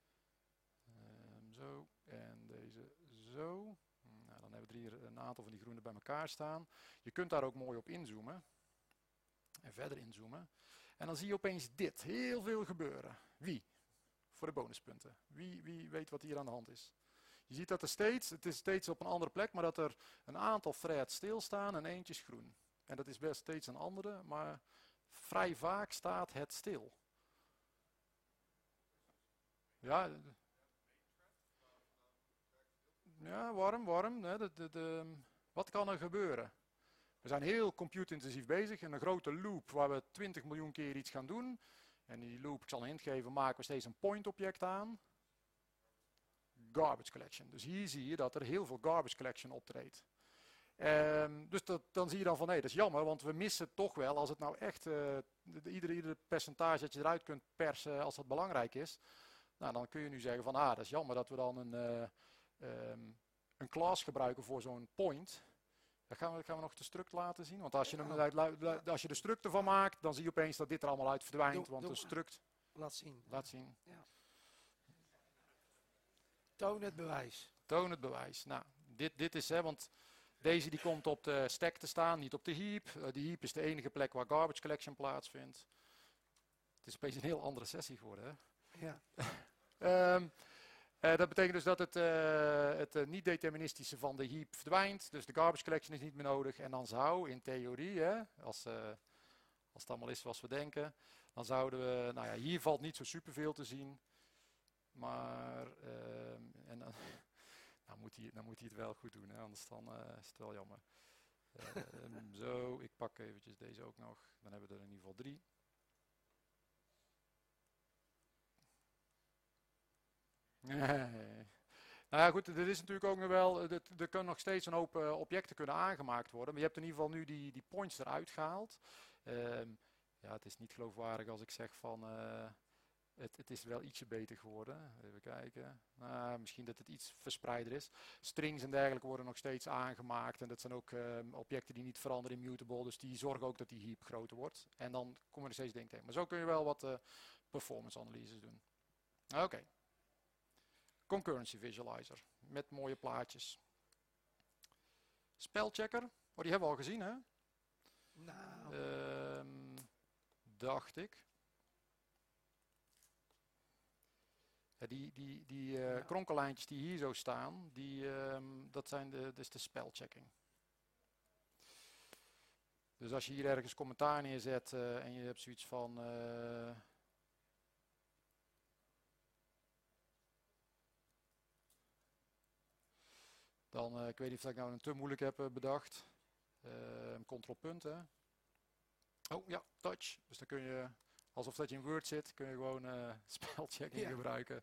Zo. En deze zo. Nou, dan hebben we hier een aantal van die groene bij elkaar staan. Je kunt daar ook mooi op inzoomen. En verder inzoomen. En dan zie je opeens dit. Heel veel gebeuren. Wie? Voor de bonuspunten. Wie weet wat hier aan de hand is? Je ziet dat het is steeds op een andere plek, maar dat er een aantal threads stilstaan en eentje is groen. En dat is best steeds een andere, maar vrij vaak staat het stil. Ja, warm. Hè, wat kan er gebeuren? We zijn heel compute-intensief bezig in een grote loop waar we 20 miljoen keer iets gaan doen. En die loop, ik zal een hint geven, maken we steeds een point object aan. Garbage collection. Dus hier zie je dat er heel veel garbage collection optreedt. Dus dan zie je dan van nee, dat is jammer, want we missen toch wel, als het nou echt, iedere percentage dat je eruit kunt persen als dat belangrijk is. Nou, dan kun je nu zeggen van dat is jammer dat we dan een class gebruiken voor zo'n point. Dat gaan we nog de struct laten zien. Want als je de struct ervan maakt, dan zie je opeens dat dit er allemaal uit verdwijnt. Want de struct... Laat zien. Ja. Toon het bewijs. Toon het bewijs. Nou, dit is, want deze die komt op de stack te staan, niet op de heap. De heap is de enige plek waar garbage collection plaatsvindt. Het is opeens een heel andere sessie geworden, hè? Ja. Dat betekent dus dat het niet-deterministische van de heap verdwijnt. Dus de garbage collection is niet meer nodig. En dan zou in theorie, als het allemaal is zoals we denken, dan zouden we, nou ja, hier valt niet zo superveel te zien. Maar dan moet hij het wel goed doen, hè? Anders dan is het wel jammer. Zo, ik pak eventjes deze ook nog. Dan hebben we er in ieder geval 3. Nou ja, goed, er is natuurlijk ook nog wel, er kunnen nog steeds een hoop objecten kunnen aangemaakt worden. Maar je hebt in ieder geval nu die points eruit gehaald. Ehm, ja, het is niet geloofwaardig als ik zeg van, het is wel ietsje beter geworden. Even kijken. Nou, misschien dat het iets verspreider is. Strings en dergelijke worden nog steeds aangemaakt. En dat zijn ook objecten die niet veranderen in mutable. Dus die zorgen ook dat die heap groter wordt. En dan kom je er steeds dingen tegen. Maar zo kun je wel wat performance analyses doen. Oké. Concurrency visualizer. Met mooie plaatjes. Spelchecker. Oh, die hebben we al gezien, hè? Nou, Dacht ik. Ja, die kronkellijntjes die hier zo staan, dat zijn dus de spelchecking. Dus als je hier ergens commentaar neerzet en je hebt zoiets van... dan, ik weet niet of ik nou een te moeilijk heb bedacht. Control punt, hè. Oh ja, touch. Dus dan kun je, alsof dat je in Word zit, kun je gewoon spelchecking gebruiken.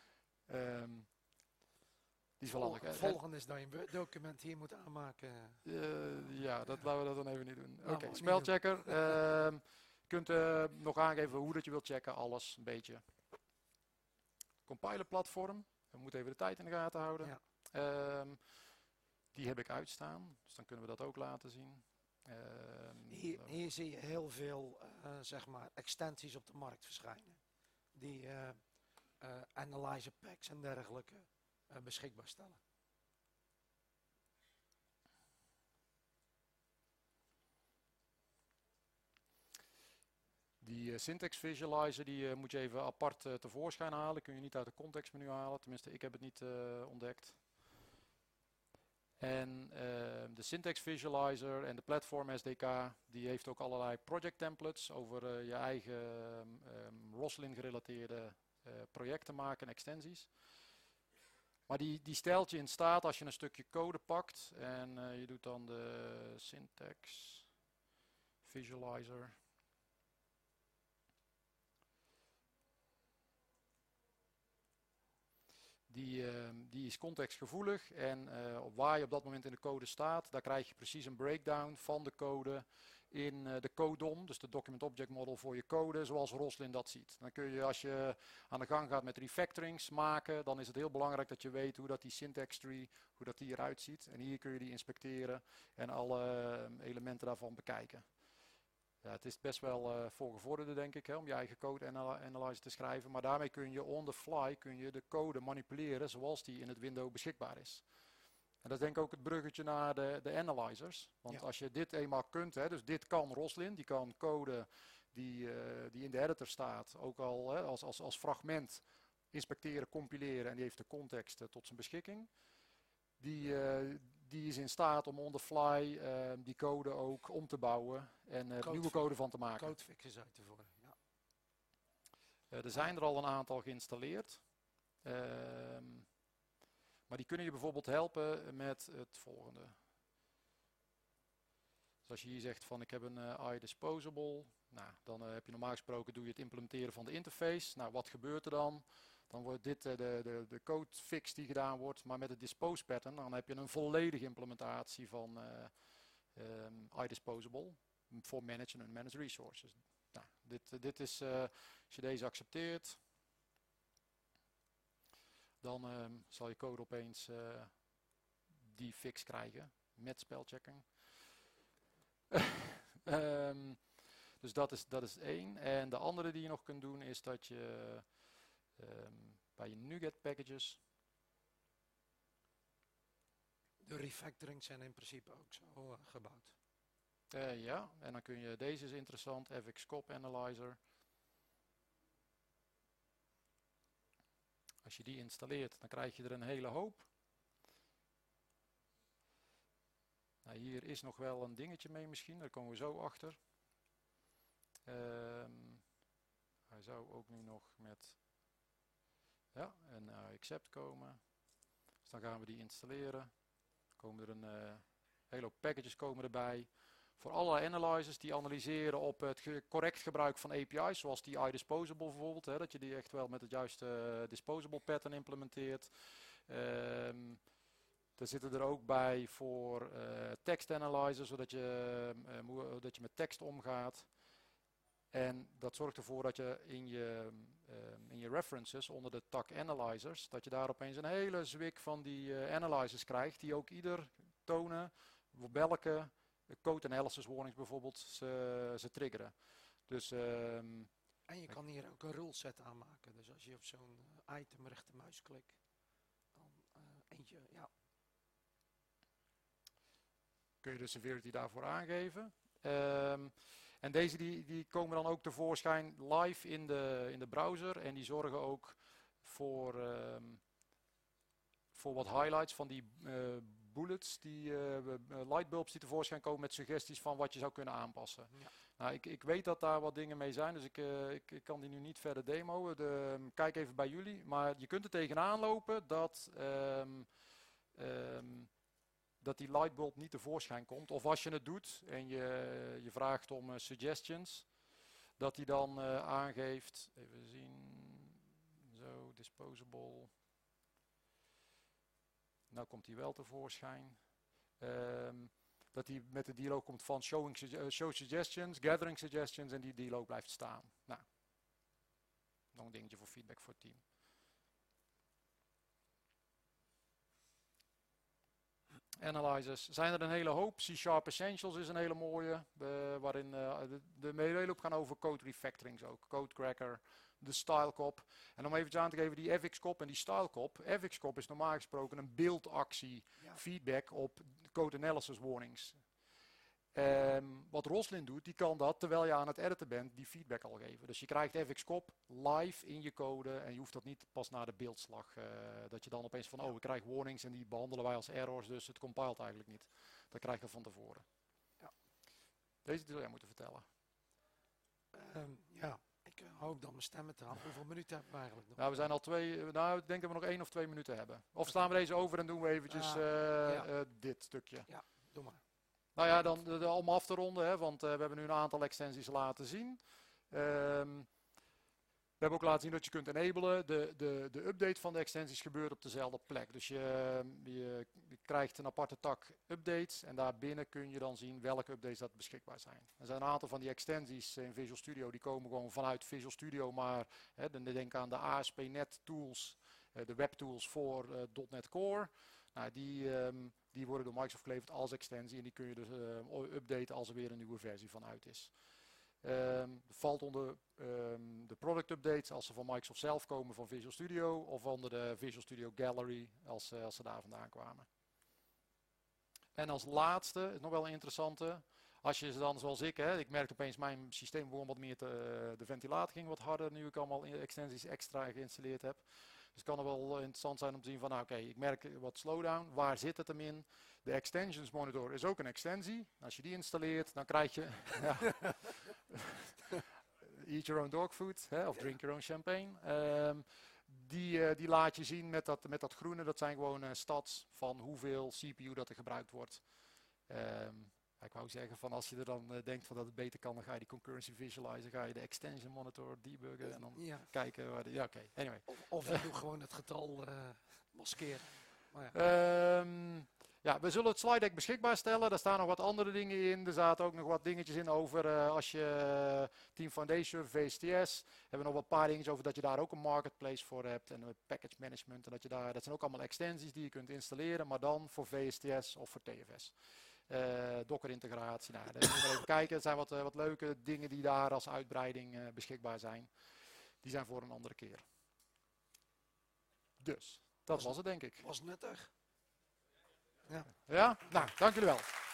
Die is wel handig. Volgende is dat je een Word-document hier moet aanmaken. Ja, laten we dat dan even niet doen. Oké, niet spelchecker. Je kunt nog aangeven hoe dat je wilt checken, alles een beetje. Compiler platform. We moeten even de tijd in de gaten houden. Ja. Die heb ik uitstaan, dus dan kunnen we dat ook laten zien. Hier zie je heel veel zeg maar extensies op de markt verschijnen. Die analyzer packs en dergelijke beschikbaar stellen. Die syntax visualizer die moet je even apart tevoorschijn halen. Kun je niet uit de contextmenu halen. Tenminste, ik heb het niet ontdekt. En de syntax visualizer en de platform SDK, die heeft ook allerlei project templates over je eigen Roslyn gerelateerde projecten maken en extensies. Maar die stelt je in staat als je een stukje code pakt en je doet dan de syntax visualizer. Die is contextgevoelig en op waar je op dat moment in de code staat, daar krijg je precies een breakdown van de code in de CODOM, dus de Document Object Model voor je code, zoals Roslyn dat ziet. Dan kun je, als je aan de gang gaat met refactorings maken, dan is het heel belangrijk dat je weet hoe dat die syntax tree, hoe dat die eruit ziet. En hier kun je die inspecteren en alle elementen daarvan bekijken. Ja, het is best wel voorgevorderde, denk ik, hè, om je eigen code analyzer te schrijven. Maar daarmee kun je on the fly de code manipuleren zoals die in het window beschikbaar is. En dat is denk ik ook het bruggetje naar de analyzers. Want als je dit eenmaal kunt, hè, dus dit kan Roslyn, die kan code die in de editor staat, ook al hè, als fragment inspecteren, compileren en die heeft de context tot zijn beschikking. Die is in staat om on the fly die code ook om te bouwen en nieuwe code van te maken. Codefixes uit te voeren. Ja. Er zijn er al een aantal geïnstalleerd. Maar die kunnen je bijvoorbeeld helpen met het volgende. Dus als je hier zegt van ik heb een iDisposable. Nou, dan heb je normaal gesproken doe je het implementeren van de interface. Nou, wat gebeurt er dan? Dan wordt dit de codefix die gedaan wordt, maar met het dispose pattern, dan heb je een volledige implementatie van iDisposable voor manage en unmanaged resources. Nou, dit is, als je deze accepteert, dan zal je code opeens die fix krijgen met spelchecking. Dus dat is één. En de andere die je nog kunt doen is dat je bij je NuGet packages. De refactorings zijn in principe ook zo gebouwd. Ja, en dan kun je, deze is interessant, FXCOP Analyzer. Als je die installeert, dan krijg je er een hele hoop. Nou, hier is nog wel een dingetje mee misschien, daar komen we zo achter. Hij zou ook nu nog met een accept komen. Dus dan gaan we die installeren. Komen er een hele hoop packages komen erbij. Voor allerlei analyzers die analyseren op het correct gebruik van API's, zoals die iDisposable bijvoorbeeld, hè, dat je die echt wel met het juiste disposable pattern implementeert. Er zitten er ook bij voor text analyzer, zodat dat je met tekst omgaat. En dat zorgt ervoor dat je in je references onder de tak analyzers, dat je daar opeens een hele zwik van die analyzers krijgt, die ook ieder tonen welke code analysis warnings bijvoorbeeld ze triggeren. Dus, en je kan hier ook een rule set aanmaken. Dus als je op zo'n item rechtermuisklikt, dan eentje, ja. Kun je de severity daarvoor aangeven. En deze die komen dan ook tevoorschijn live in de browser. En die zorgen ook voor wat highlights van die bullets, die lightbulbs die tevoorschijn komen met suggesties van wat je zou kunnen aanpassen. Ja. Nou, ik weet dat daar wat dingen mee zijn, dus ik kan die nu niet verder demoen. Kijk even bij jullie. Maar je kunt er tegenaan lopen dat die lightbulb niet tevoorschijn komt. Of als je het doet en je vraagt om suggestions, dat hij dan aangeeft, even zien, zo, disposable. Nou komt hij wel tevoorschijn. Dat hij met de dialog komt van show suggestions, gathering suggestions en die dialog blijft staan. Nou, nog een dingetje voor feedback voor het team. Analyzers zijn er een hele hoop. C# Essentials is een hele mooie, waarin de hele hoop gaan over code refactorings ook. Codecracker, de StyleCop. En om even aan te geven, die FXCop en die StyleCop. FXCop is normaal gesproken een beeldactie feedback op code analysis warnings. Wat Roslyn doet, die kan dat terwijl je aan het editen bent, die feedback al geven. Dus je krijgt FXCop live in je code en je hoeft dat niet pas na de beeldslag. Dat je dan opeens van, oh, ik krijg warnings en die behandelen wij als errors, dus het compilt eigenlijk niet. Dat krijg je van tevoren. Ja. Deze wil jij moeten vertellen. Ja, ik hoop dan mijn stemmen te halen. Hoeveel minuten hebben we eigenlijk nog? Nou, we zijn al ik denk dat we nog 1 of 2 minuten hebben. Of slaan we deze over en doen we eventjes dit stukje. Ja, doe maar. Nou ja, dan om af te ronden, hè, want we hebben nu een aantal extensies laten zien. We hebben ook laten zien dat je kunt enablen. De update van de extensies gebeurt op dezelfde plek. Dus je krijgt een aparte tak updates en daarbinnen kun je dan zien welke updates dat beschikbaar zijn. Er zijn een aantal van die extensies in Visual Studio die komen gewoon vanuit Visual Studio, maar denk aan de ASP.NET tools, de webtools voor .NET Core. Nou, die worden door Microsoft geleverd als extensie en die kun je dus updaten als er weer een nieuwe versie van uit is. Valt onder de product updates als ze van Microsoft zelf komen van Visual Studio of onder de Visual Studio Gallery als ze daar vandaan kwamen. En als laatste, is nog wel een interessante, als je ze dan zoals ik merkte opeens mijn systeem begon wat meer de ventilator ging wat harder nu ik allemaal extensies extra geïnstalleerd heb. Dus het kan er wel interessant zijn om te zien van, nou, oké, ik merk wat slowdown, waar zit het hem in? De extensions monitor is ook een extensie. Als je die installeert, dan krijg je eat your own dog food, of drink your own champagne. Die laat je zien met dat groene, dat zijn gewoon stats van hoeveel CPU dat er gebruikt wordt. Ik wou zeggen van als je er dan denkt van dat het beter kan, dan ga je die concurrency visualizer, ga je de extension monitor debuggen en dan kijken waar de, oké, anyway. Of je doet gewoon het getal maskeren. Maar we zullen het slide deck beschikbaar stellen. Daar staan nog wat andere dingen in. Er zaten ook nog wat dingetjes in over als je Team Foundation, VSTS. Hebben we nog wat paar dingetjes over dat je daar ook een marketplace voor hebt. En package management. En dat zijn ook allemaal extensies die je kunt installeren. Maar dan voor VSTS of voor TFS. Docker integratie. Nou, daar moet je even kijken. Er zijn wat leuke dingen die daar als uitbreiding beschikbaar zijn. Die zijn voor een andere keer. Dus, dat was het denk ik. Was nuttig. Ja? Nou, dank jullie wel.